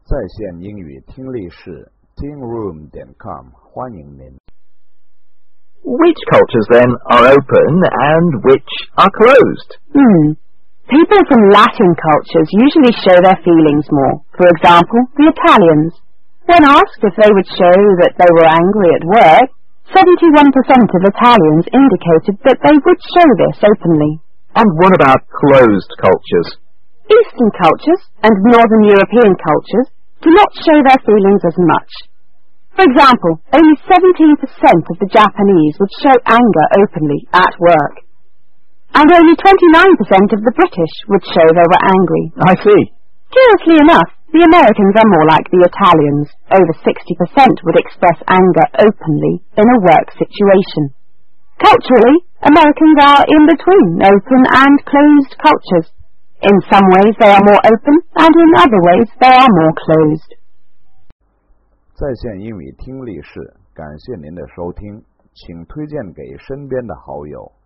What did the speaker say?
在线英语听力室 tingroom.com 欢迎您。 Which cultures then are open and which are closed? People from Latin cultures usually show their feelings more. For example, the Italians. When asked if they would show that they were angry at work, 71% of Italians indicated that they would show this openly. And what about closed cultures? Eastern cultures and Northern European cultures do not show their feelings as much. For example, only 17% of the Japanese would show anger openly at work. And only 29% of the British would show they were angry. I see. Curiously enough, the Americans are more like the Italians. Over 60% would express anger openly in a work situation. Culturally, Americans are in between open and closed cultures. In some ways they are more open, and in other ways they are more closed. 在线英语听力室，感谢您的收听，请推荐给身边的好友。